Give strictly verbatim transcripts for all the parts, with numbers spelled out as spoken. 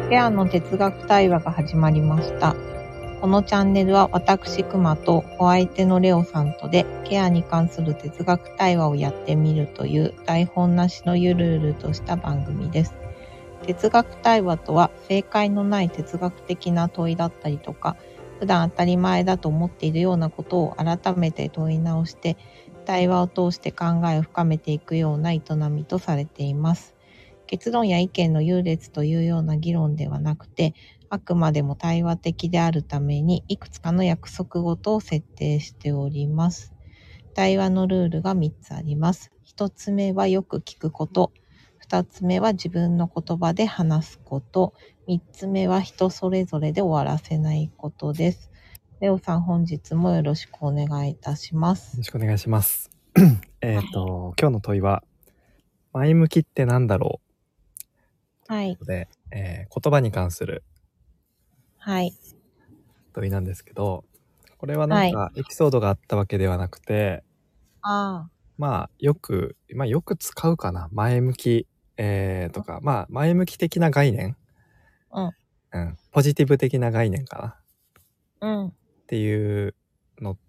ケアの哲学対話が始まりました。このチャンネルは私くまとお相手のレオさんとでケアに関する哲学対話をやってみるという台本なしのゆるゆるとした番組です。哲学対話とは正解のない哲学的な問いだったりとか、普段当たり前だと思っているようなことを改めて問い直して対話を通して考えを深めていくような営みとされています。結論や意見の優劣というような議論ではなくて、あくまでも対話的であるためにいくつかの約束事を設定しております。対話のルールがみっつあります。ひとつめはよく聞くこと、ふたつめは自分の言葉で話すこと、みっつめは人それぞれで終わらせないことです。レオさん、本日もよろしくお願いいたします。 よろしくお願いします。えっと、今日の問いは、前向きってなんだろうはい。 で、えー言葉に関するはい。 問いなんですけど、これはなんはい。 かエピソードがあったわけではなくて、 あまあよく、まあよく使うかな。前向き、えー、とか、まあ前向き的な概念、 あ。 うん、ポジティブ的な概念かなうん。うん。 っていうのって、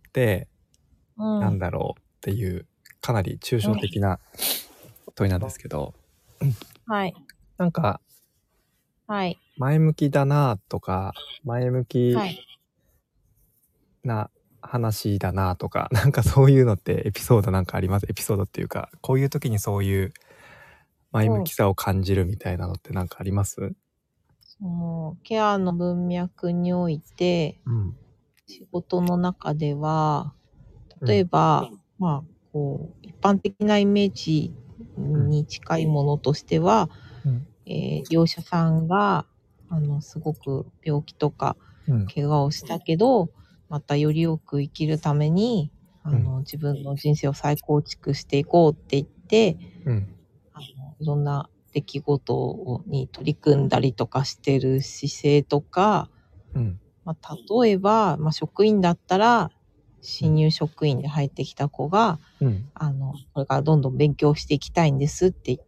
うん。 なんだろうっていう、かなり抽象的な問いなんですけど、 はい。 なんかはい。 前向きだなとか、前向きはい。 な話だなとか、なんかそういうのってエピソードなんかあります？エピソードっていうか、こういう時にそういう前向きさを感じるみたいなのってなんかあります？ そのケアの文脈において、 うん。 仕事の中では、 うん。 例えば、まあ、こう、一般的なイメージに近いものとしては、 うん。 えー業者さんが、あの、すごく病気とか、 うん。 怪我をしたけど、またよりよく生きるために、あうん。 の、自分の人生を再構築していこうって言って、 うん。 あの、いろんな出来事に取り組んだりとかしてる姿勢とか、 うん。 まあ、例えば、まあ、職員だったら、新入職員で入ってきた子が、 うん。 あの、これからどんどん勉強していきたいんですって言って、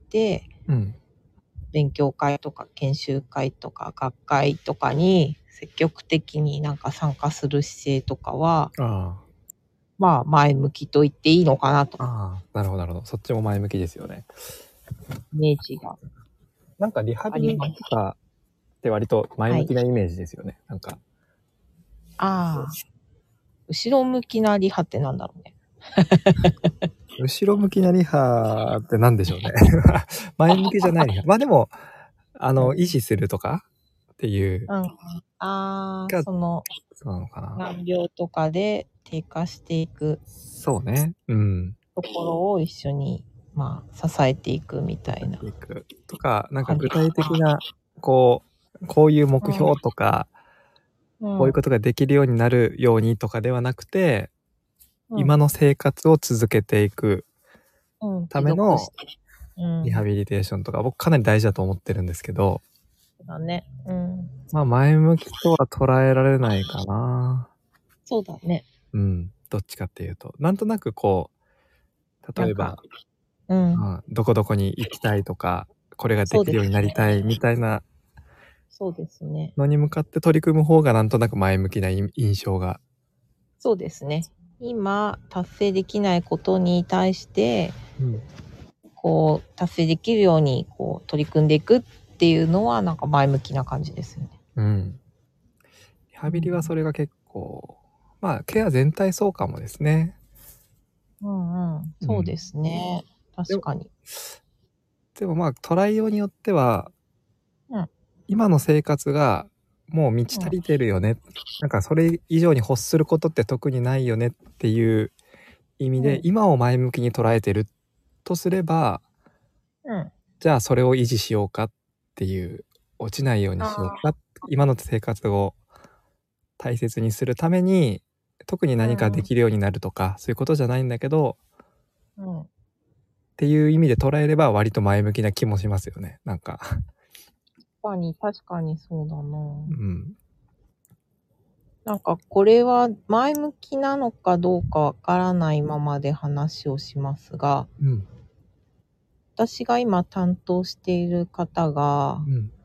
うん。 勉強会とか研修会とか学会とかに積極的になんか参加する姿勢とかは、 あまあ前向きと言っていいのかなと、 あ。ああ。なるほど、なるほど。そっちも前向きですよね。 イメージがなんかリハビリあります。 とかって割と前はい。 向きなイメージですよね。なんか。 ああ、後ろ向きなリハってなんだろうね。 後ろ向きなリハって何でしょうね。前向きじゃないリハ。まあでも、あの、維持するとかっていううん。ああ、 が、 そのそうなのかな。 難病とかで低下していくそうね。うん。 ところを一緒に、まあ、支えていくみたいないくとか、なんか感じ具体的かな。 な、こう、こういう目標とか、 うん。 こういうことができるようになるようにとかではなくて、 うん。 今の生活を続けていくうん。 ための持続して。うん。 リハビリテーションとか、僕かなり大事だと思ってるんですけど、 そうだね。うん。 まあ前向きとは捉えられないかな。 そうだね。 うん。どっちかっていうと。なんとなくこう、例えば、 うん。 うん、どこどこに行きたいとか、これができるようになりたいみたいなそうですね。 のに向かって取り組む方がなんとなく前向きな印象が。 そうですね。今、達成できないことに対して、 うん。 こう、達成できるように、こう、取り組んでいくっていうのは、なんか前向きな感じですよね。 うん。リハビリはそれが結構、まあケア全体そうかもですね。 うんうん。そうですね。 でも、 確かに。 でもまあ捉えようによっては、 うん。 今の生活がもう満ち足りてるよね。なんかそれ以上に欲することって特にないよねっていう意味で、 うん。 今を前向きに捉えてるとすれば、 うん。 じゃあそれを維持しようかっていう、落ちないようにしようか、今の生活を大切にするために、特に何かできるようになるとか、そういうことじゃないんだけど、 うん。 っていう意味で捉えれば割と前向きな気もしますよね。なんか。 確かに、確かにそうだな。 うん。 なんかこれは前向きなのかどうかわからないままで話をしますが、 うん。 私が今担当している方が、 うん。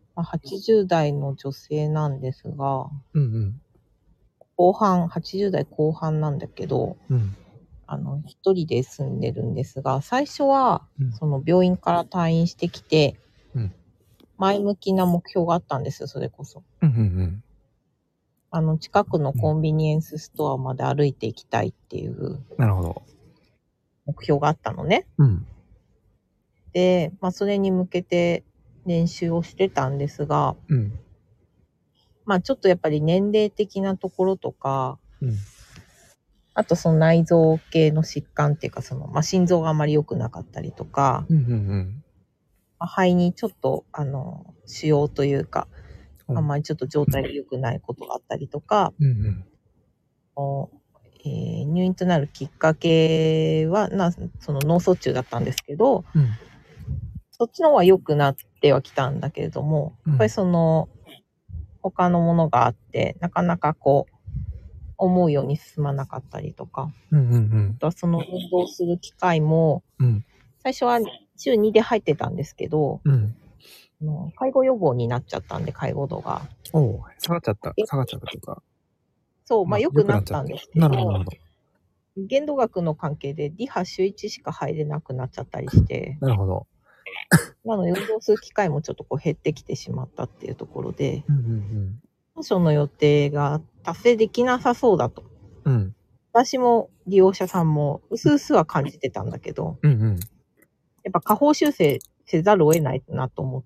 まあ、はちじゅう代の女性なんですが、 うんうん後半、はちじゅう代後半なんだけど、 うんあの、一人で住んでるんですが、最初はう、んその病院から退院してきて、 うん前向きな目標があったんですよ、それこそ。 うんうんあの、近くのうんコンビニエンスストアまで歩いていきたいっていうなるほど。 目標があったのね。 うんで、まあ、それに向けて練習をしてたんですが、 うんまあ、ちょっとやっぱり年齢的なところとか、 うんあとその内臓系の疾患っていうか、その、まあ、心臓があまり良くなかったりとか、 うんうんまあ、肺にちょっと、あの、腫瘍というか、 うんあんまりちょっと状態が良くないことがあったりとか、 うんうんおえー入院となるきっかけは、なその脳卒中だったんですけど、 うんそっちの方は良くなってはきたんだけれども、 うんやっぱりその、他のものがあって、なかなかこう、思うように進まなかったりとか、 うんうんあとはその運動する機会も、 うん最初は週にで入ってたんですけど、 うんあの介護予防になっちゃったんで、介護度が。 おう下がっちゃった下がっちゃったというか、 そう、ままああ良くなったんですけど、 なるほどなるほど限度額の関係でリハ週いちしか入れなくなっちゃったりして、 なるほど。 なので運動する機会もちょっとこう減ってきてしまったっていうところで、 うんうん当初の予定が達成できなさそうだと。 うんうん私も利用者さんもうすうすは感じてたんだけど、 うんうんやっぱ下方修正せざるを得ないなと思って、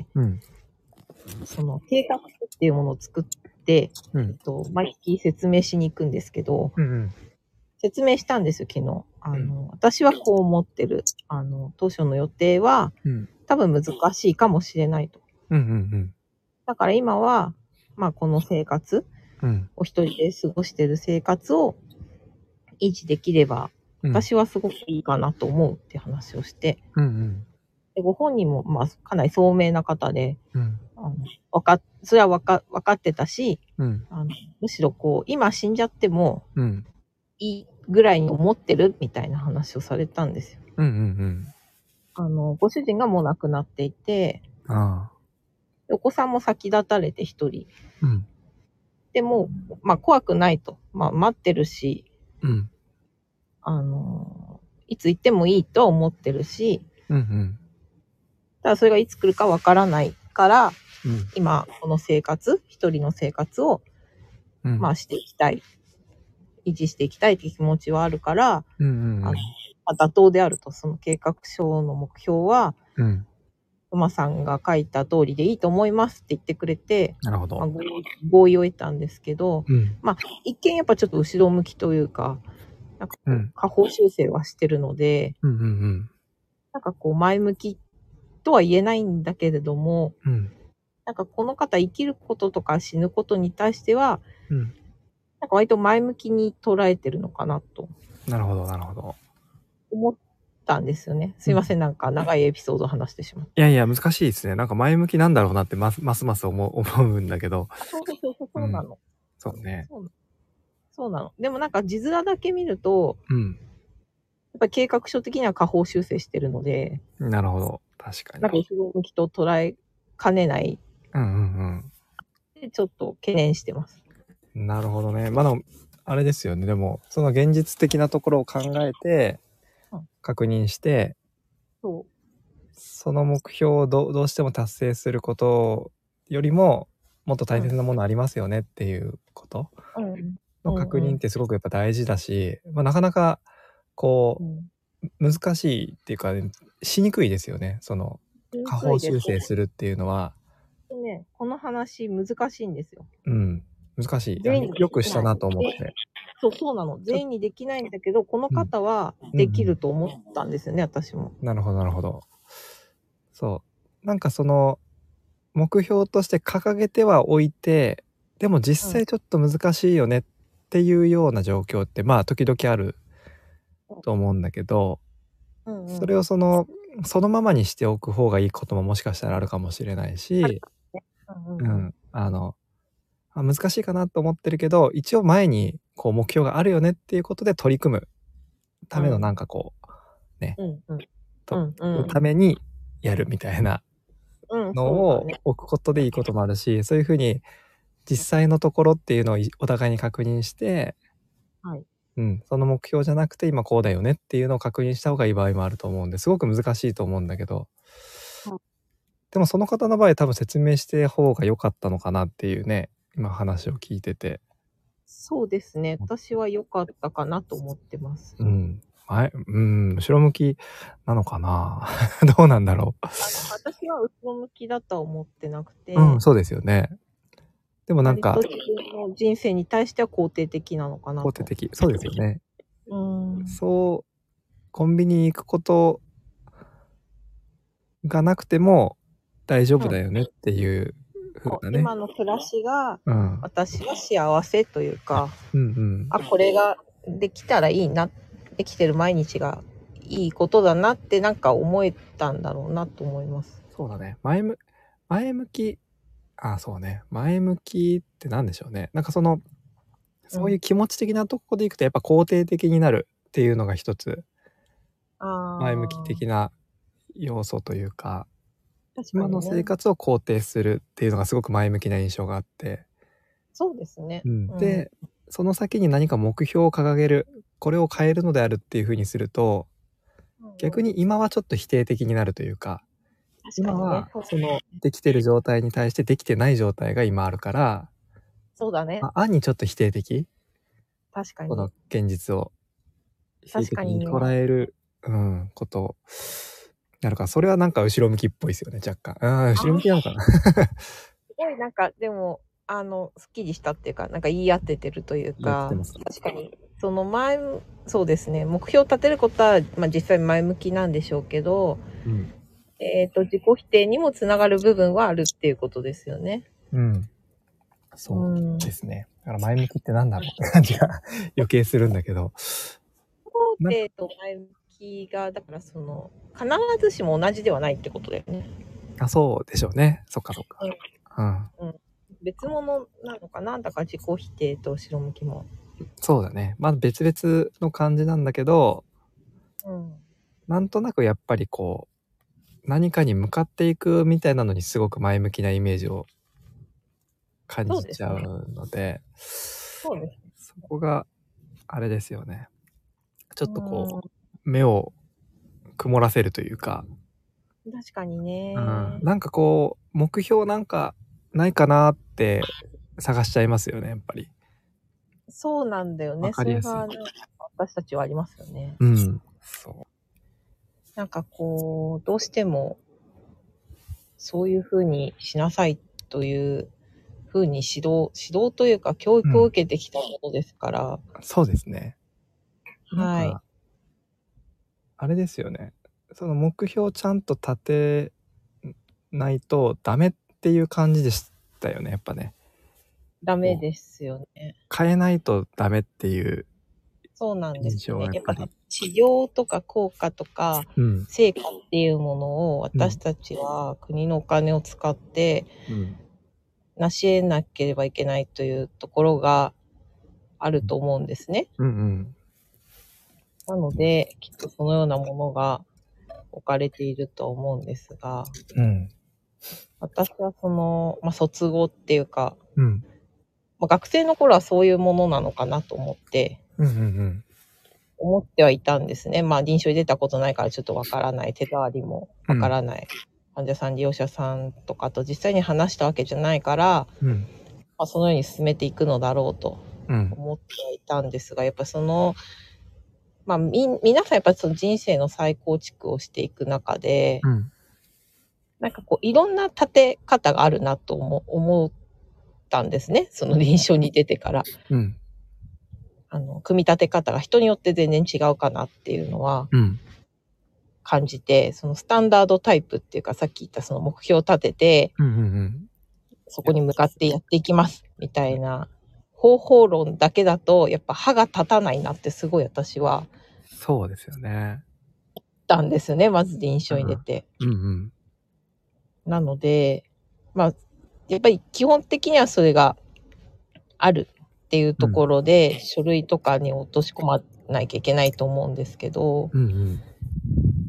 うんその計画書っていうものを作って、 うんえっと、毎月説明しに行くんですけど、 うんうん説明したんですよ、昨日。あの、 うん私はこう思ってる。あの、当初の予定はうん多分難しいかもしれないと。 うんうんだから今は、まあこの生活、 うんお一人で過ごしてる生活を維持できれば、 うん私はすごくいいかなと思うって話をして、 うんうんでご本人もまあかなり聡明な方で、 うんあのわかっそれはわかわかってたし、 うんあのむしろこう今死んじゃってもうんいいぐらいに思ってるみたいな話をされたんですよ。 うんうんあのご主人がもう亡くなっていて、 ああお子さんも先立たれて一人うんでも、まあ怖くないと、まあ待ってるし、 うんあのいつ行ってもいいとは思ってるし、 うんうんただそれがいつ来るかわからないから、 うん今この生活、一人の生活をうんまあしていきたい、維持していきたいという気持ちはあるから、 うんうんあのまあ妥当であると、その計画書の目標は、 うん馬さんが書いた通りでいいと思いますって言ってくれて、 なるほど。 まあ合意合意を得たんですけど、 うんまあ一見やっぱちょっと後ろ向きというか、なんかこううん下方修正はしてるので、 うんうんなんかこう前向きとは言えないんだけれども、 うんなんかこの方生きることとか死ぬことに対しては、 うんなんか割と前向きに捉えてるのかなとなるほどなるほど。 思ったんですよね。すいません、なんか長いエピソードを話してしまって。 いやいや難しいですね。なんか前向きなんだろうなってますますます思う思うんだけど。 そうそうそうそう、そうなの。 そうね。 そうそうなの。でもなんか字面だけ見ると、 うん。 やっぱり計画書的には下方修正してるので、 なるほど。確かに。 なんか後ろ向きと捉えかねないうんうんで、ちょっと懸念してます。 うん。なるほどね。まあでもあれですよね。でもその現実的なところを考えてうん確認して、 そその目標をどどうしても達成することよりももっと大切なものありますよねっていうことう。うん。 の確認ってすごくやっぱ大事だし、まあ、なかなかこうん。 う難しいっていうか、ね、しにくいですよね。その下方修正するっていうのは。 ね、この話難しいんですよ。 うん難しい。 全員によくしたなと思って。 そうそうなの。全員にできないんだけど、この方はできると思ったんですよね、うんうん、私も。 なるほどなるほど。そうなんかその目標として掲げてはおいて、でも実際ちょっと難しいよねっていうような状況って、うん、まあ時々あると思うんだけど、うんうん、それをそのそのままにしておく方がいいことももしかしたらあるかもしれないし、うんうんうん、あのあ難しいかなと思ってるけど、一応前にこう目標があるよねっていうことで取り組むためのなんかこうね、 うんうん、 と、 うんうん、 ためにやるみたいなうん、 のをそうだね。 置くことでいいこともあるし、そういうふうに実際のところっていうのをいお互いに確認して、 はい。 うん、その目標じゃなくて今こうだよねっていうのを確認した方がいい場合もあると思うんで、すごく難しいと思うんだけど、 はい。 でもその方の場合多分説明して方が良かったのかなっていうね、今話を聞いてて。 そうですね。私は良かったかなと思ってます。 うん。前、うん、後ろ向きなのかなどうなんだろあの、私は後ろ向きだとは思ってなくう。うん、 て、 そうですよね。でもなんか、 割と自分の人生に対しては肯定的なのかなと。 肯定的。そうですよね。 うん。 そう、コンビニに行くことがなくても大丈夫うん。 だよねっていう風なね。 今の暮らしがうん。 私は幸せというか、 うんうん。 あ、これができたらいいな、できてる毎日がいいことだなってなんか思えたんだろうなと思います。 そうだね。前む前向き、あ、そうね。前向きってなんでしょうね。なんかその、そういううん。 気持ち的なとこでいくとやっぱ肯定的になるっていうのが一つ前向きあ的な要素というか、 あ、確か今の生にね。 活を肯定するっていうのがすごく前向きな印象があって、 そうですね。 うん、 うん。 で、その先に何か目標を掲げる、これを変えるのであるっていう風にすると、 うんうん。 逆に今はちょっと否定的になるというか、 確かにね。 今はそうそのできてる状態に対してできてない状態が今あるから、 そうだね。 まあ、暗にちょっと否定的、 確かに。 この現実を否定確か的ににね。 捉える、うん、ことなるから、それはなんか後ろ向きっぽいですよね、若干。ああ、後ろ向きなのかな。 すごいなんか、でも、あの、すっきりしたっていうか、なんか言い当ててるというか、 やってますか。 確かに、その前、そうですね、目標を立てることは、まあ実際前向きなんでしょうけど、 うん。 えっと、自己否定にもつながる部分はあるっていうことですよね。 うん。 うそうん。 ですね。だから前向きってなんだろうって感じが余計するんだけど。 肯なんか、 定と前向きが、だからその、必ずしも同じではないってことだよね。 あ、そうでしょうね。そっかそっか。うん。 うん。うん。別物なのかな、だから自己否定と後ろ向きも。 そうだね。まあ別々の感じなんだけど、 うん。 なんとなくやっぱりこう、何かに向かっていくみたいなのにすごく前向きなイメージを感じちゃそうですね。 うので、 そうです。 そこがあれですよね。ちょっとこうん。 う、目を曇らせるというか、 確かにうん、 ね。 なんかこう、目標なんかないかなって探しちゃいますよね、やっぱり。 そうなんだよわね。 かりやすい。 それが、ね、私たちはありますよね。 うん。そなんかこう、どうしても、そういう風にしなさいという風に指導、指導というか教う。うん。 育を受けてきたものですから、 そうですね。なんはい。 か、あれですよね。その目標をちゃんと立てないとダメっていう感じでしたよね、やっぱね。 ダメこうですよね。 変えないとダメっていうそうなんで印象がすよね。やっぱやっぱり。 治療とか効果とかうん。 成果っていうものをうん。 私たちは国のお金を使ってうん。 成し得なければいけないというところがあると思うんですね。 うんうん。 なので、きっとそのようなものが置かれていると思うんですが、 うん。 私はその、まあ、卒後っていうか、 うん。 まあ、学生の頃はそういうものなのかなと思って、 うんうんうん。 思ってはいたんですね。まあ、臨床に出たことないからちょっとわからない、手触りもわからない、患者さん、利用者さんとかと実際に話したわけじゃないから、 うん。 まあ、そのように進めていくのだろうとうん。 思ってはいたんですが、やっぱその、まあ、み、皆さんやっぱりその人生の再構築をしていく中で、 うん。 なんかこう、いろんな立て方があるなと思、思ったんですね。その臨床に出てから。 うん。 あの、組み立て方が人によって全然違うかなっていうのはうん。 感じて、そのスタンダードタイプっていうか、さっき言ったその目標を立てて、 うんうんうん。 そこに向かってやっていきますみたいな方法論だけだと、やっぱ歯が立たないなってすごい私はそうですよね。 言ったんですよね。まず臨床に出て。 うんうん。 なので、まあ、やっぱり基本的にはそれがあるっていうところで、書類とかに落とし込まないといけないと思うんですけど、 うんうん。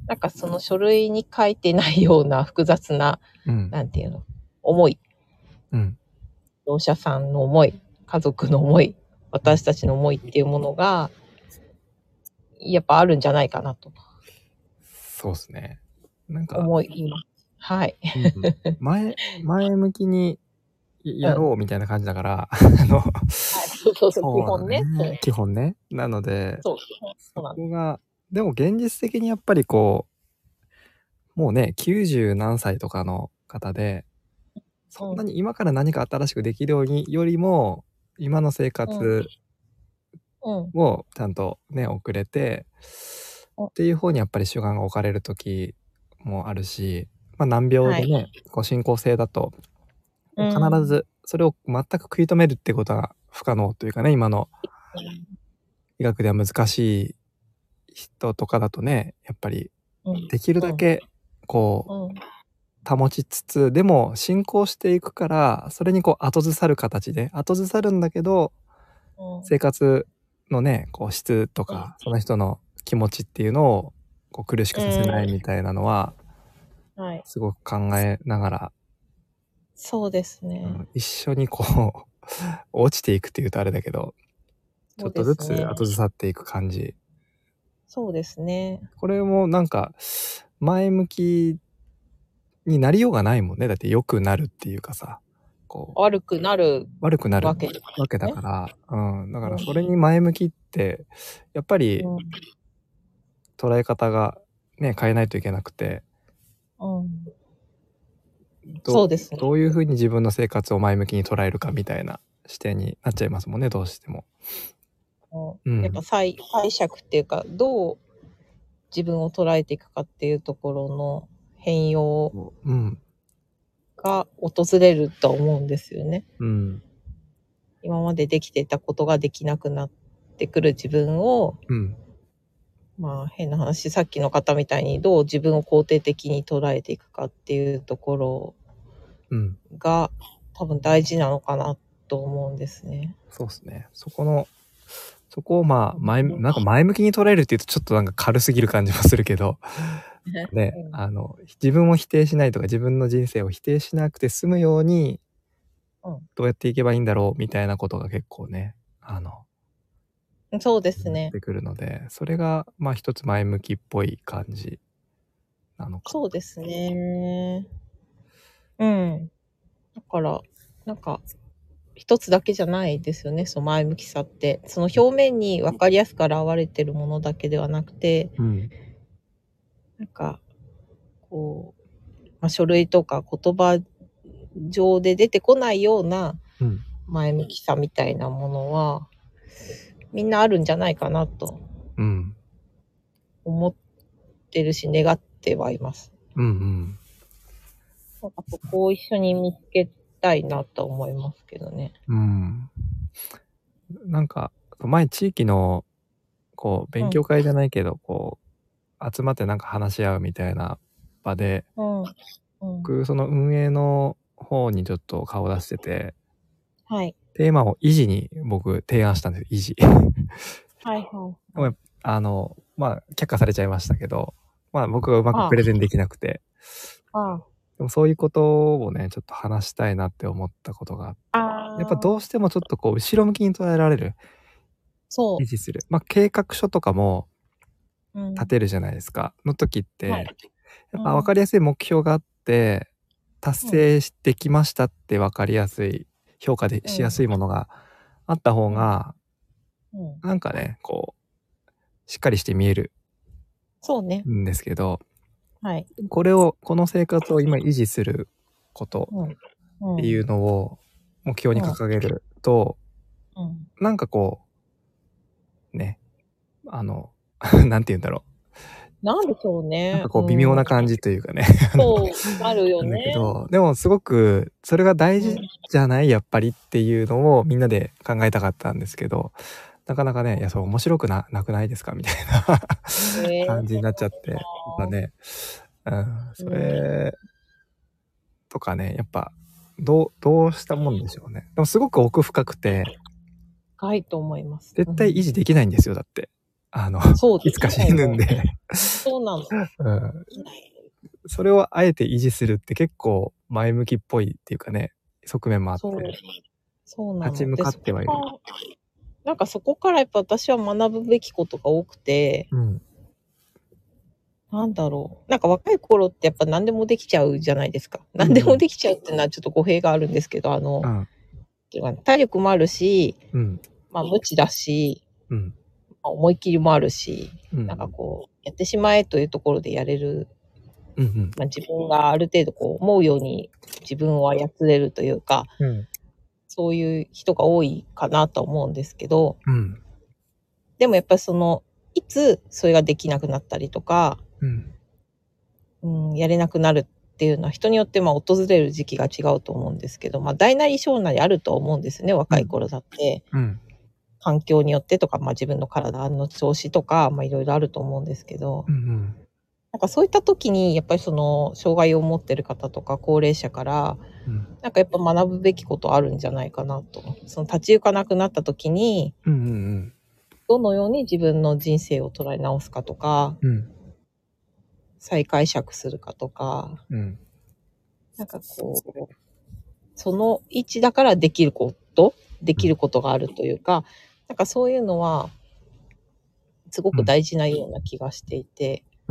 なんかその書類に書いてないような複雑な、 うん。 なんていうの、思い、 うん。 業者さんの思い、家族の思い、私たちの思いっていうものが、やっぱあるんじゃないかなとそうですね。なんか、 思います。はい。 うん、前、前向きにやろうみたいな感じだから、あの、 はい、そうそうそう、基そうだ本ね。そうね。基本ね。なので、 そう、基本そそうなんでこが、でも現実的にやっぱりこう、もうね、きゅうじゅう何歳とかの方で、 す。うん。 そんなに今から何か新しくできるようによりも、今の生うん。 活うん。 をちゃんとね、送れて、 うんっていう方にやっぱり主眼が置かれる時もあるし、まあ難病はい。 でね、こう進行性だと、 う必ん。 ずそれを全く食い止めるってことは不可能というかね、今の医学では難しい人とかだとね、やっぱりうん。 できるだけこうん。 う保ちつつ、でも進行していくから、それにこう後ずさる形で、後ずさるんだけど、 うん。 生活のね、こう質とか、その人の気持ちっていうのをこう苦しくさせないみたいなのは、 はい。 すごく考えながら、 そうですうね。 ん、一緒にこう落ちていくっていうとあれだけど、ちそうょっとずつですね。 後ずさっていく感じ。 そうですね。 これもなんか前向きになりようがないもんね。だって良くなるっていうかさ、こう悪くなる悪くなるわけですわけだね。 から、うん、だかうん。 らそれに前向きってやっぱりうん。 捉え方がね、変えないといけなくて、 うん。 どそうですね。 どういう風に自分の生活を前向きに捉えるかみたいな視点になっちゃいますもんね、どうしても。 うんやっぱうん。 解解釈っていうか、どう自分を捉えていくかっていうところの変容うん。 が訪れると思うんですよね。 うん。 今までできてたことができなくなってくる自分を、 うん。 まあ変な話、さっきの方みたいにどう自分を肯定的に捉えていくかっていうところうん。 が多分大事なのかなと思うんですね。 そうですね。そこの、そこをまあ、前、なんか前向きに捉えるって言うとちょっとなんか軽すぎる感じもするけど、ね、 うんあの、自分を否定しないとか自分の人生を否定しなくて済むように、どうやっていけばいいんだろうみたいなことが結構ね、あの、 うん、そうですね。 なってくるので、それがまあ一つ前向きっぽい感じなのかそうですね。うん。だから、なんか、一つだけじゃないですよね、その前向きさって。その表面に分かりやすく現れてるものだけではなくて、 な。うん。 なんか、こう、まあ、書類とか言葉上で出てこないようなうん。 前向きさみたいなものは、みんなあるんじゃないかなとうん。 思ってるし、願ってはいます。 うんうん。 なんかそこを一緒に見つけたいなと思いますけどね。 うん。なんか、前地域の、こう、 うん。 勉強会じゃないけど、こう、集まってなんか話し合うみたいな場で、 うん。うん。 僕、その運営の方にちょっと顔出してて、 はい。 テーマを維持に僕提案したんですよ、維持。 はいはい。 でもあの、まあ、却下されちゃいましたけど、まあ僕がうまくあプレゼンできなくて、 あ、 でもそういうことをね、ちょっと話したいなって思ったことがあって、 あやっぱどうあ、 してもちょっとこう、後ろ向きに捉えられる、 そ維持する。まあ、計画書とかもう。うん。 立てるじゃないですか。の時っはて、 い。 やっぱ分うん。 かりやすい目標があって、達うん。 成できましたって分かりやすい、評価でしやすいものがあった方が、 うん。 なんかね、こう、しっかりして見えるそうね。 んですけど、 はい。 これを、この生活を今維持することうん。うん。 っていうのを目標にうん。 掲げると、 うん。 なんかこう、ね、あの、なんて言うんだろなんでしょうう。なんね。 かこう微妙うん。 な感じというかね、あの、 そう、あるよなんだけね。 ど、でもすごくそれが大事うん。 じゃないやっぱりっていうのをみんなで考えたかったんですけど、なかなかね、いや、そう面白くな、なくないですかみたいなええ感じになっちゃって、やっぱね、うん、そうん。 れとかね、やっぱ、どう、どうしたもんでしょうね。でもすごく奥深くて、 深いと思います。 絶対維うん。 持できないんですよ、だって。 あの、 そういつか死ぬんで。 そうなの。 うん。それをあえて維持するって結構前向きっぽいっていうかね、側面もあって。 そう。そうなの。 立ち向かってはいる。 なんかそこからやっぱ私は学ぶべきことが多くて、 うん、 なんだろう。なんか若い頃ってやっぱ何でもできちゃうじゃないですか。何でもできちゃうっていうのはちょっと語弊があるんですけど、あの、うん、体力もあるし、 うん、まあ無知だし、 うん、 まあ、思い切りもあるし、 うん、 なんかこう、やってしまえというところでやれる、 うんうん、 まあ、自分がある程度こう思うように自分を操れるというか、 うん、 そういう人が多いかなと思うんですけど、 うん、 でもやっぱりその、いつそれができなくなったりとか、 うんうん、やれなくなるっていうのは人によってまあ訪れる時期が違うと思うんですけど、まあ大なり小なりあると思うんですね、若い頃だって。 うん、 環境によってとか、まあ自分の体の調子とか、まあいろいろあると思うんですけど、 うん、 なんかそういった時にやっぱりその障害を持ってる方とか高齢者から、 うん、 なんかやっぱ学ぶべきことあるんじゃないかなと。その立ち行かなくなった時に、 うん、うん、 どのように自分の人生を捉え直すかとか、 うん、 再解釈するかとか、 うん、 なんかこう、その位置だからできること、できることがあるというか、なんかそういうのは、すごく大事なような気がしていて、 うん、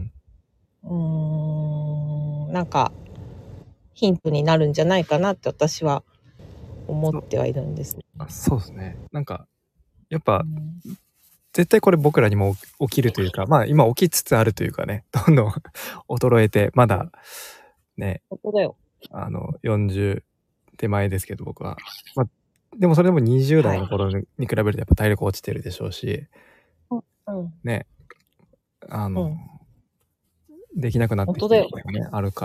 うーん、なんかヒントになるんじゃないかなって私は思ってはいるんですね。 そうですね。なんか、やっぱ、 うん、 絶対これ僕らにも起きるというか、まあ今起きつつあるというかね、どんどん衰えて、まだね、 本当だよ。 あの、よんじゅう手前ですけど僕は。まあ、でもそれでもにじゅう代の頃に比べるとやっぱ体力落ちてるでしょうし、 うん。 ね、あの、 うん。 できなくなってきてるのがね、あるから、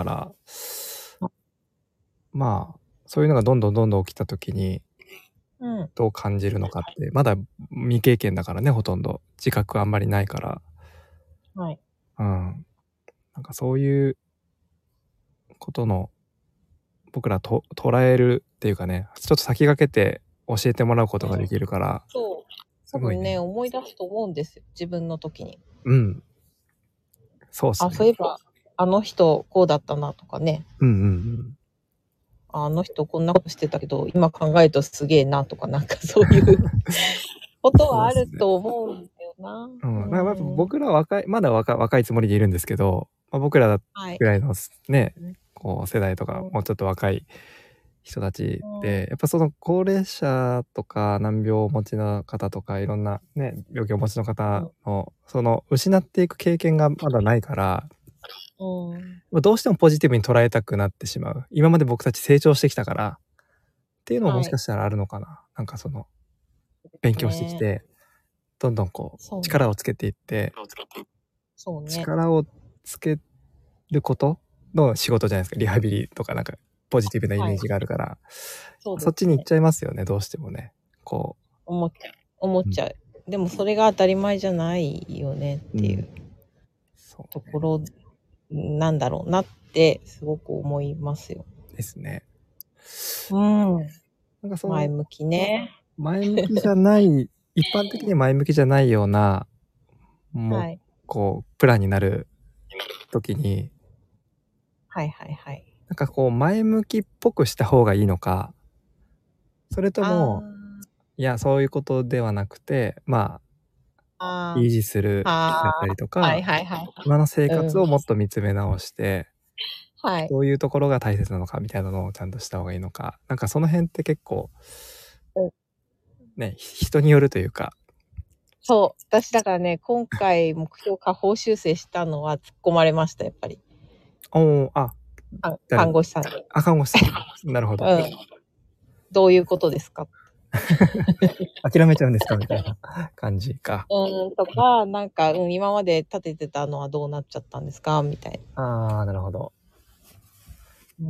まあ、そういうのがどんどんどんどん起きた時に、 うん。 どう感じるのかって、まだ未経験だからね、ほとんど。自覚あんまりないから。 はい。 うん。なんかそういうことの、僕らと捉えるっていうかね、ちょっと先駆けて教えてもらうことができるから、 そう。多すごいね。 分ね、思い出すと思うんですよ。自分の時に。 うん。そうっすあ、 ね。 そういえば、あの人こうだったなとかね。 うんうんうん。 あの人こんなことしてたけど、今考えるとすげえなとか、なんかそういうことはあると思うんだよな。 うん。 うまあ、やっぱん。 僕ら若い、まだ若若いつもりでいるんですけど、まあ、僕らはい。 ぐらいのね、こう世代とか、 うんもうちょっと若い人たちで、やっぱその高齢者とか難病をお持ちの方とかいろんなね、病気をお持ちの方の、その失っていく経験がまだないから、 うん。 どうしてもポジティブに捉えたくなってしまう。今まで僕たち成長してきたから、っていうのももしかしたらあるのかな。なんかその、勉強してきね。 て、どんどんこう、 そうね。 力をつけていって、 そうね。 力をつけることの仕事じゃないですか。リハビリとかなんか、ポジティブなイメージがあるから、 そうですね。 そっちに行っちゃいますよね、どうしてもね。こ思っちゃう。思っう。 ちゃう。でもそれが当たり前じゃないよねっうん。 ていうそうね。 ところなんだろうなってすごく思いますよ。 ですね。 うん。 なんかその、 前向きね。 前向きじゃない、一般的に前向きじゃないような、もう、 はい。 こう、プランになる時に、 はいはいはい。 なんかこう、前向きっぽくした方がいいのか、それとあも、いや、そういうことではなくて、まあ、 あ、 維持するだったああ、 りとはいか、 はいはい。 今の生うん。 活をもっと見つめ直して、 はい。 どういうところが大切なのかみたいなのをちゃんとした方がいいのか、なんかその辺って結構、 うん。 ね、人によるというか、 そう。私だからね、今回目標下方修正したのは突っ込まれました、やっぱり。 おお、あ、 か誰に？ 看護師さんに。 あ、看護師さん。なるほど。 うん。どういうことですか？ 諦めちゃうんですかみたいな感じか。 うん、とか、なんか、うん、今まで立ててたのはどうなっちゃったんですかみたいな。 ああ、なるほど。 うん、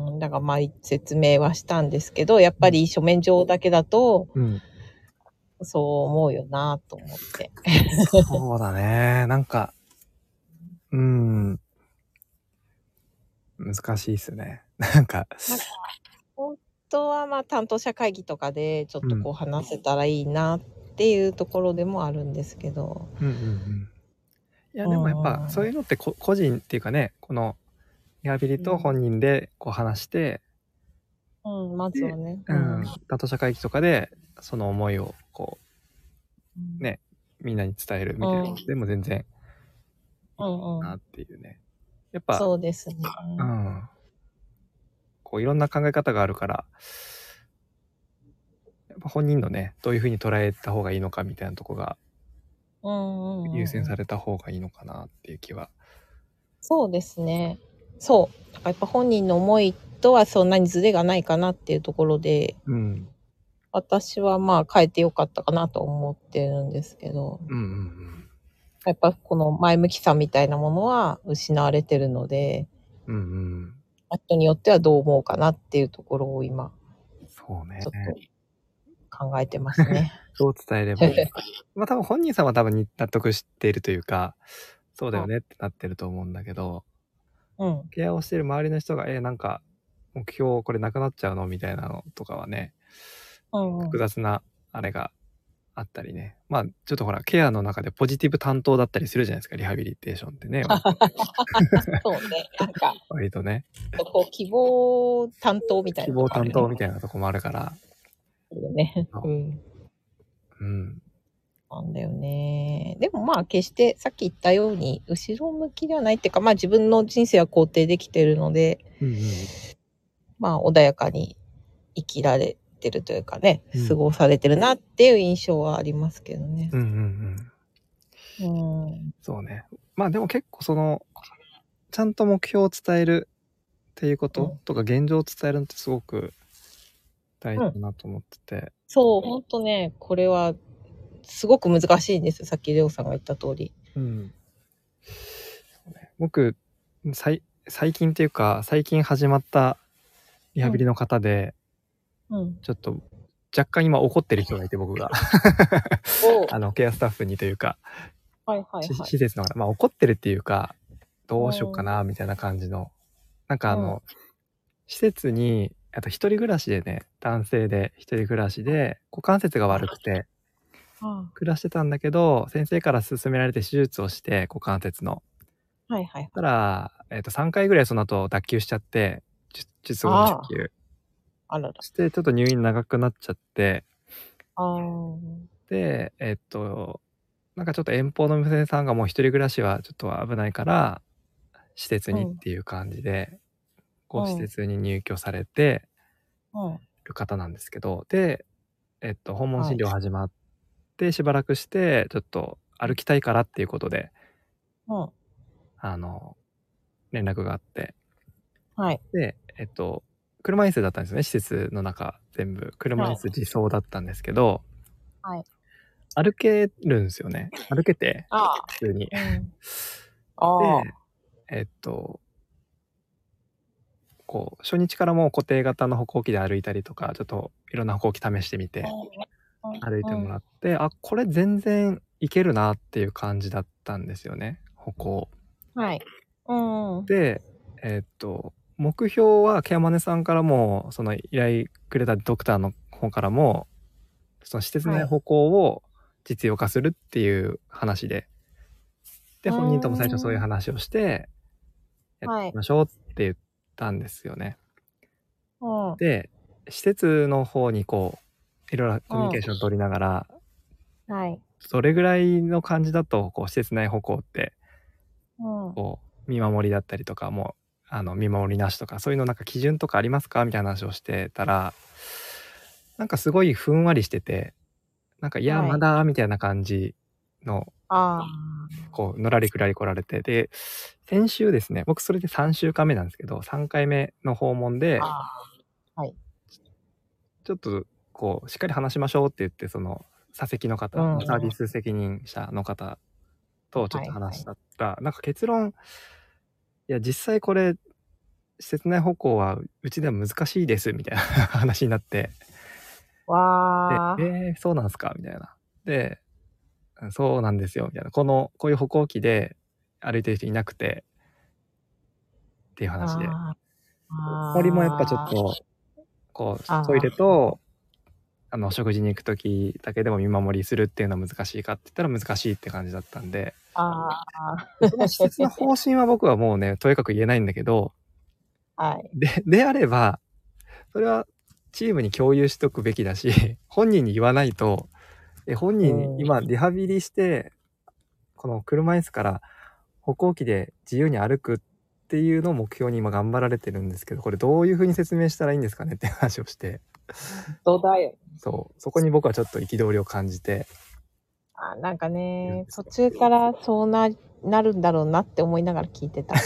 うんだからまあ説明はしたんですけど、やっぱり書面上だけだと、 うん。 そう思うよなと思って。 そうだね。なんか、うーん、難しいっすね。なんか、 なんか、本とはまあ担当者会議とかでちょっとこううん。 話せたらいいなっていうところでもあるんですけど。 うんうんうん。いや、 うでもやっぱんうん。 そういうのってこ個人っていうかね、このリハビリうん。 と本人でこう話して、 うん、まずはで、 ね。 ううん。 ん、担当者会議とかでその思いをこうん。 うね、みんなに伝えるうみたいなのん。 でも全然いいうんうん。 なっていうね。やっぱ、 そうですね。 うん、こういろんな考え方があるから、やっぱ本人のね、どういう風に捉えた方がいいのかみたいなとこがうんうん優うんうん。 先された方がいいのかなっていう気は。 そうですね。そう。だからやっぱ本人の思いとはそんなにズレがないかなっていうところで、 うん。 私はまあ変えてよかったかなと思ってるんですけど、 うんうんうん。 やっぱこの前向きさみたいなものは失われてるので、 うんうん。 人によってはどう思うかなっていうところを今、 そうね。 ちょっと考えてますね。 どう伝えればいいのか。まあ多分本人さんは多分に納得しているというか、そうだよあ、 ねってなってると思うんだけど、 うん。 ケアをしてる周りの人が、え、なんか、目標これなくなっちゃうのみたいなのとかはね、 うんうん。 複雑なあれがあったりね。まあちょっとほら、ケアの中でポジティブ担当だったりするじゃないですか、リハビリテーションってね。 そうね。なんか、 割とね。 こう希望担当みたい希なと望担当こあるよね。 みたいなとこもあるから。 よね。 そううん。 うん。 なんだよね。でもまあ決してさっき言ったように後ろ向きではないっていうか、まあ自分の人生は肯定できてるので、 うんうんまあ穏やかに生きられてるというかね、 うん。 過ごされてるなっていう印象はありますけどね。 うんうんうん。 うん。 そうね。まあでも結構その、ちゃんと目標を伝えるっていうこうん。 ととか現状を伝えるのってすごく大うん。 事だなと思ってて。 そう、ほんとね、これはすごく難しいんですよ。さっきレオさんが言った通り。 うん。そうね、僕、さい最近っていうか、最近始まったリハビリうん。 の方で、 うん。 ちょっと若干今怒ってる人がいて、僕が。 おう。 あの、ケアスタッフにというか、 はいはいしはい。 施設の方、まあ怒ってるっていうか、どうしよっかうん。 なみたいな感じの、なんかあうん。 の、施設に、あと一人暮らしでね、男性で一人暮らしで、股関節があ、 悪くて、 あ暮らしてたんだけど、先生から勧められて手術をして、股関節の。 あ、はいはいたはい。 ら、えっとさんかいぐらいその後脱臼しちゃって、術術後のあ子宮。 あ、あらら。 してちょっと入院長くなっちゃって、 ああ。 で、えっと、なんかちょっと遠方の娘さんがもう一人暮らしはちょっと危ないから、施設うん。 にっていう感じで、こう施うん。 設に入居されてうん。 る方なんですけど、で、えっと、訪問はい。 診療始まってしばらくして、ちょっと歩きたいからっていうことで、 うん。 あの、連絡があって、 はい。 で、えっと、車椅子だったんですよね、施設の中全部。車はい。 椅子自走だったんですけど、 はい。 歩けるんですよね。歩けて、 ああ。 普通に。 うん。あで、えっと、こう、初日からもう固定型の歩行器で歩いたりとか、ちょっといろんな歩行器試してみて、歩いあ。うん。 てもらって、あ、これ全然いけるなっていう感じだったんですよね、歩行。 はい。うんうん。 で、えっと、目標はケアマネさんからも、その依頼くれたドクターの方からも、その施設はい。 内歩行を実用化するっていう話で、で、 うー本人とも最初そういうん。 話をして、やってはい。 いきましょうって言ったんですよね。 うん。 で、施設の方にこう、いろいろコミュニうん。 ケーションを取りながら、 はい。 どれぐらいの感じだと、こう、施設内歩行って、 うん。 こう、見守りだったりとか、もう、あの、見守りなしとか、そういうのなんか基準とかありますかみたいな話をしてたら、なんかすごいふんわりしてて、なんか、いや、 はい。 まだ、みたいな感じの、 ああ。 こう、のらりくらり来られて、で、先週ですね、僕それでさんしゅうかんめなんですけど、さんかいめの訪問で、 ああ。はい。 ちょっと、こう、しっかり話しましょうって言って、その、査責の方、 うんうん。 サービス責任者の方とちょっとはいはい。 話したら、なんか結論、いや、実際これ、施設内歩行はうちでは難しいですみたいな話になって、で、 わあ。 えー、そうなんすかみたいな。で、うんそうなんですよみたいな。この、こういう歩行器で歩いてる人いなくてっていう話で。 ああ。 森もやっぱちょっああ。 と、 こうあートイレとあの食事に行く時だけでも見守りするっていうのは難しいかって言ったら難しいって感じだったんで、 あでその施設の方針は僕はもうねとにかく言えないんだけど、 あ、はい。 でであればそれはチームに共有しとくべきだし、本人に言わないと、え本人うん今リハビリしてこの車椅子から歩行器で自由に歩くっていうのを目標に今頑張られてるんですけど、これどういう風に説明したらいいんですかねって話をして、 どうだよ。 そうそこに僕はちょっと憤りを感じてあ、なんかいるんね、 です途よ。 中からそうな、なるんだろうなって思いながら聞いてた。っ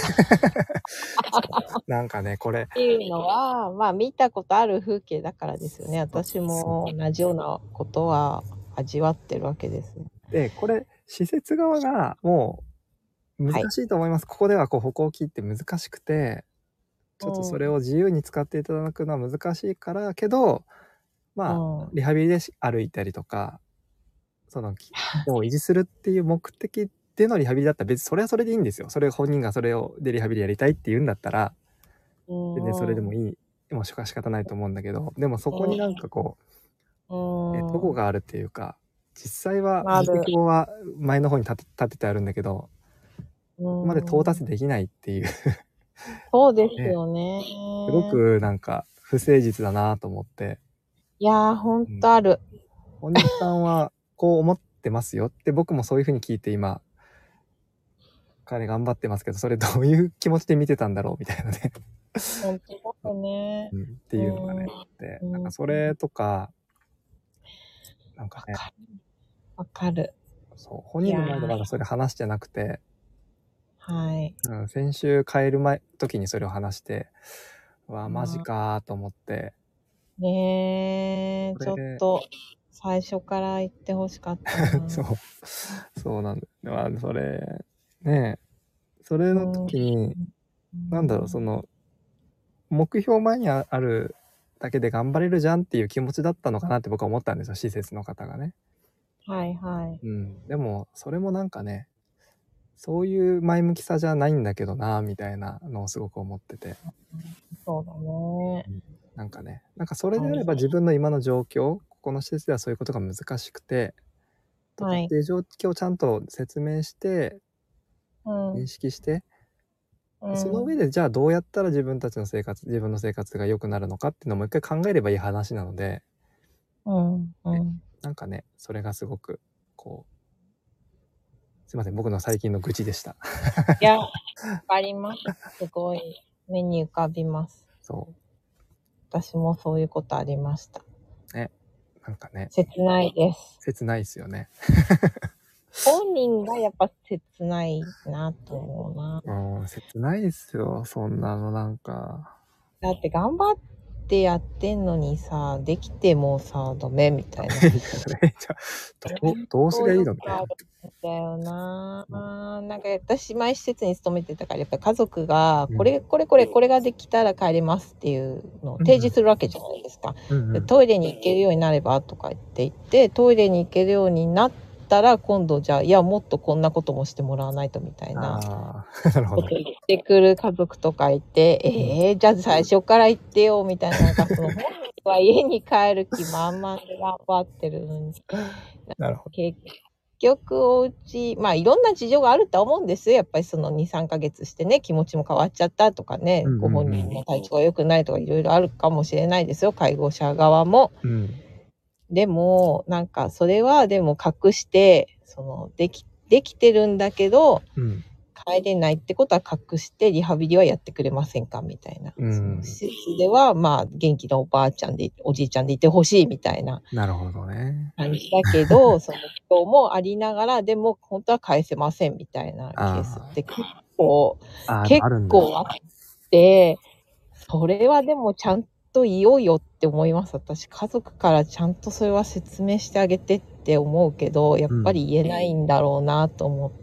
なんかねこれていうのは、まあ見たことある風景だからですよね。 そう私も同じようなことは味わってるわけです。 でこれ施設側がもう難しいと思います、ここではこう歩行器って難しくてちょっとそれを自由に使っていただくのは難しいからけど、まあうんリハビリで歩いたりとかその機能を維持するっていう目的でのリハビリだったら別にそれはそれでいいんですよ。それ本人がそれをでリハビリやりたいって言うんだったら全然それでもいい、もうしか仕方ないと思うんだけど、でもそこになんかこう、 うん、 え、どこがあるっていうか、実際はある目標は前の方に立て立ててあるんだけど、 うここまで到ん、 達できないっていうそうですね、 よね。 すごくなんか不誠実だなと思って、 いやー、ほんうん、 とある。 本人さんはこう思ってますよって僕もそういうふうに聞いて今彼頑張ってますけど、それどういう気持ちで見てたんだろうみたいなねほんとだね。 うん、っていうのがねあって、 うんなんかそれとかなんかね、 わかる。わかる。 そう本人の前でまだそれ話してなくて、 はい。 うん、先週帰る前時にそれを話して、うわマジあかーと思って、 ーねえ、ちょっこれと、最初から言ってほしかったな。 そうそうなんだよ、まあ、それねえそれの時になんだろうその目標前にああるだけで頑張れるじゃんっていう気持ちだったのかなって僕は思ったんですよ、施設の方がね。 はいはい。 うん、でもそれもなんかねそういう前向きさじゃないんだけどなみたいなのをすごく思ってて、 そうだね。 うん、なんかねなんかそれであれば自分の今の状況、ここの施設ではそういうことが難しくてとかはいっていう状況をちゃんと説明してうん。 認識して、 うん、 その上でじゃあどうやったら自分たちの生活自分の生活が良くなるのかっていうのをもう一回考えればいい話なので、 うん、うん。 なんかねそれがすごくこうすいません僕の最近の愚痴でした。 いや、わかります。すごい、目に浮かびます。 そう私もそういうことありました。 ね、なんかね切ないです。 切ないですよね。 本人がやっぱ切ないなと思うな。 うん、切ないっすよそんなのなんか。 だって頑張ってやってんのにさ、できてもさ、ダメみたいな。 じゃあどうどうすりゃいいのみたいな。 あるんだよな。あーなんか私前施設に勤めてたからやっぱり家族がうんこれこれこれこれができたら帰れますっていうのを提示するわけじゃないですか。 うんうん、 でトイレに行けるようになればとか言って言ってトイレに行けるようになったら今度じゃあいやもっとこんなこともしてもらわないとみたいなああなるほど。 こと言ってくる家族とかいて、えー、じゃあ最初から言ってよみたいな、なんかその本人は家に帰る気満々で頑張ってるのになるほど。 結局おうちまあいろんな事情があるとは思うんですよ。やっぱりそのにさんかげつしてね気持ちも変わっちゃったとかね、 うんうんうん、 ご本人の体調が良くないとかいろいろあるかもしれないですよ、介護者側も。 うん、 でもなんかそれはでも隠してそのできできてるんだけど、 うん、 帰れないってことは隠してリハビリはやってくれませんかみたいな、 うん、 その施設ではまあ元気なおばあちゃんでおじいちゃんでいてほしいみたいななるほどね。 感じだけどその人もありながらでも本当は返せませんみたいなケースって結構あ結あるんだ。 構あってそれはでもちゃんと言おうよって思います。私家族からちゃんとそれは説明してあげてって思うけどやっぱり言えないんだろうなと思って、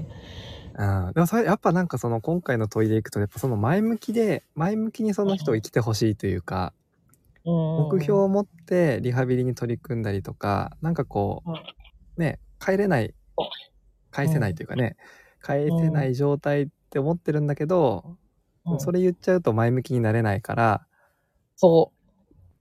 うん、でもそれやっぱなんかその今回の問いでいくとやっぱその前向きで前向きにその人を生きてほしいというか、 うん、 目標を持ってリハビリに取り組んだりとかなんかこう、 うん、 ね帰れない返せないというかね、返せない状態って思ってるんだけど、 うん、 それ言っちゃうと前向きになれないから、 そ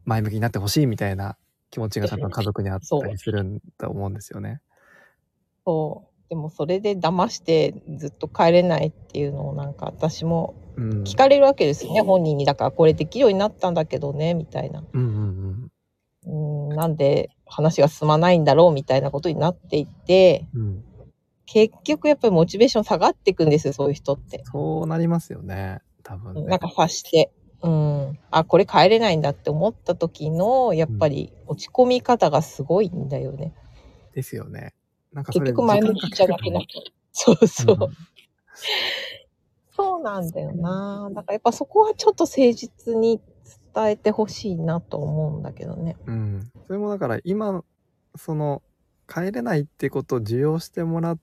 前向きになってほしいみたいな気持ちが多分家族にあったりするんだと思うんですよね。 そう。でもそれで騙してずっと帰れないっていうのをなんか私も聞かれるわけですね、うん、本人に。だからこれできるようになったんだけどねみたいな。 うんうんうん、うんなんで話が進まないんだろうみたいなことになっていって、うん、結局やっぱりモチベーション下がっていくんですよ、そういう人って。 そうなりますよね、多分ね。 なんか察して。うん、あこれ帰れないんだって思った時のやっぱり落ち込み方がすごいんだよね。 うん、ですよね。なんかそれ結局前向きじゃなくなっちゃう。そうそう、うん。そうなんだよな。だからやっぱそこはちょっと誠実に伝えてほしいなと思うんだけどね。 うん。それもだから今その帰れないってことを受容してもらって、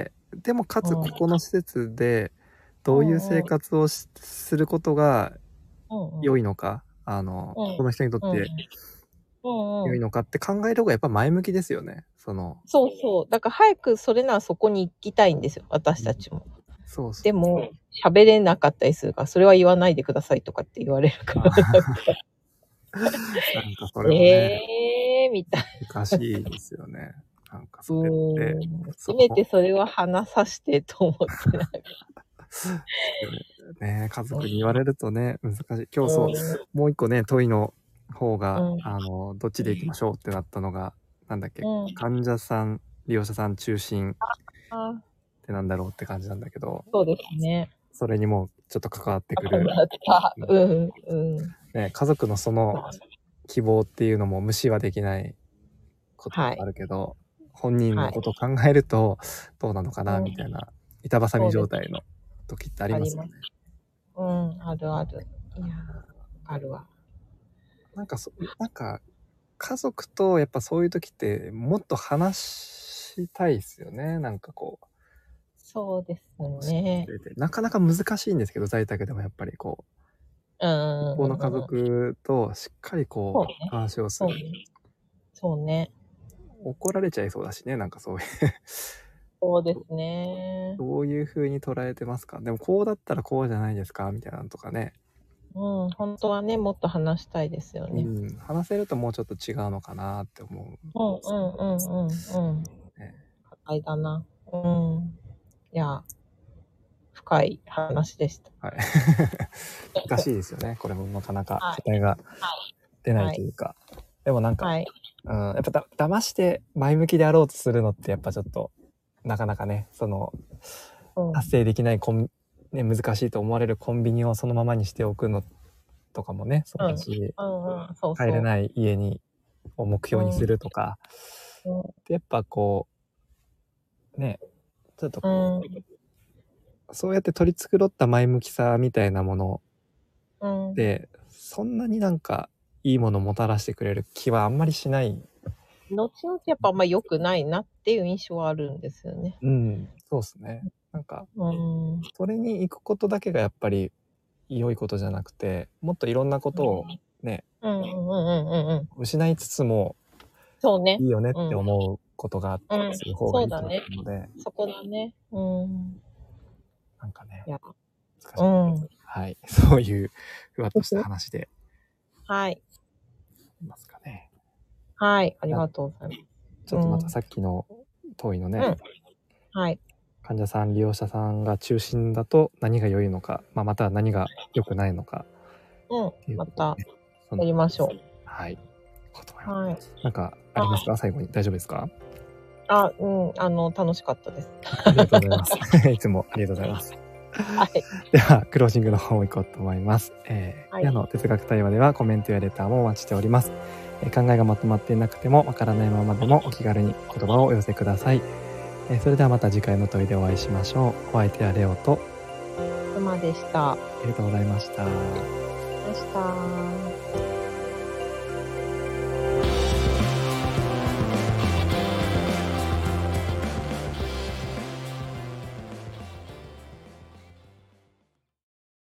でもかつここの施設でどういう生活をし、うんうん、することが良いのか、あの、うん、この人にとって良いのかって考える方がやっぱ前向きですよね。その。 そうそう。だから早くそれならそこに行きたいんですよ、私たちも。うん、 そうそう。 でも喋れなかったりするから、それは言わないでくださいとかって言われるから。なんかそれもね、 えーみたいな。 難しいですよね。なんかそれって。 せめてそれは話させてと思ってない。 ね、家族に言われるとね、難しい。今日そう、もう一個ね、問いの方が、うん、あの、どっちで行きましょうってなったのが、なんだっけ、うん、患者さん、利用者さん中心ってなんだろうって感じなんだけど、 そうですね。 それにもちょっと関わってくる。 うんうんね、家族のその希望っていうのも無視はできないことがあるけど、はい、本人のことを考えるとどうなのかなみたいな、板挟み状態の時ってありますよね。 うん、あるある。いや、あるわ。 なんかそ、なんか、家族とやっぱそういう時ってもっと話したいですよね。なんかこう。 そうですね。 なかなか難しいんですけど、在宅でもやっぱりこう。 うん。 一方の家族としっかりこう、ね、話をする。 そうね。そうね。 怒られちゃいそうだしね、なんかそういう。 そうですね。 どういう風に捉えてますか？でもこうだったらこうじゃないですかみたいなのとかね。 うん、本当はね、もっと話したいですよね。 うん、話せるともうちょっと違うのかなって思う。 うんうんうんうんうん。ね、高いだな。うん。いや、深い話でした。 はい。難しいですよね。これもなかなか答えが出ないというか。はいはい、でもなんか、はい、うん、やっぱだ騙して前向きであろうとするのってやっぱちょっとなかなかね、その、うん、達成できないコン、ね、難しいと思われるコンビニをそのままにしておくのとかもね、そうだし、帰れない家にを目標にするとか、うん、でやっぱこうね、ちょっとこう、うん、そうやって取り繕った前向きさみたいなもので、うん、そんなになんかいいものをもたらしてくれる気はあんまりしない。 後々やっぱあんま良くないなっていう印象はあるんですよね。 うん、そうですね。なんか、うん、それに行くことだけがやっぱり良いことじゃなくて、もっといろんなことをね、失いつつもそうね、 いいよねって思うことがあったりする方がいいと思うので、うんうん、そこだね。うん。 なんかね、 難しい、うん、はい、そういうふわっとした話で、 はい。 いますかね。 はい、ありがとうございます。 ちょっとまたさっきの問いのね、うん、 はい。 患者さん、利用者さんが中心だと何が良いのか、まあ、または何が良くないのか。 うん、またやりましょう。 はい。 はい。 なんかありますか？最後に大丈夫ですか？ あ、うん、あの、楽しかったです。 ありがとうございます。いつもありがとうございます。はい。では、クロージングの方行こうと思います。えー、はい、矢の哲学対話ではコメントやレターもお待ちしております。えー、考えがまとまっていなくてもわからないままでもお気軽に言葉をお寄せください。えー、それではまた次回の問いでお会いしましょう。お相手はレオと妻でした。ありがとうございました。 ました。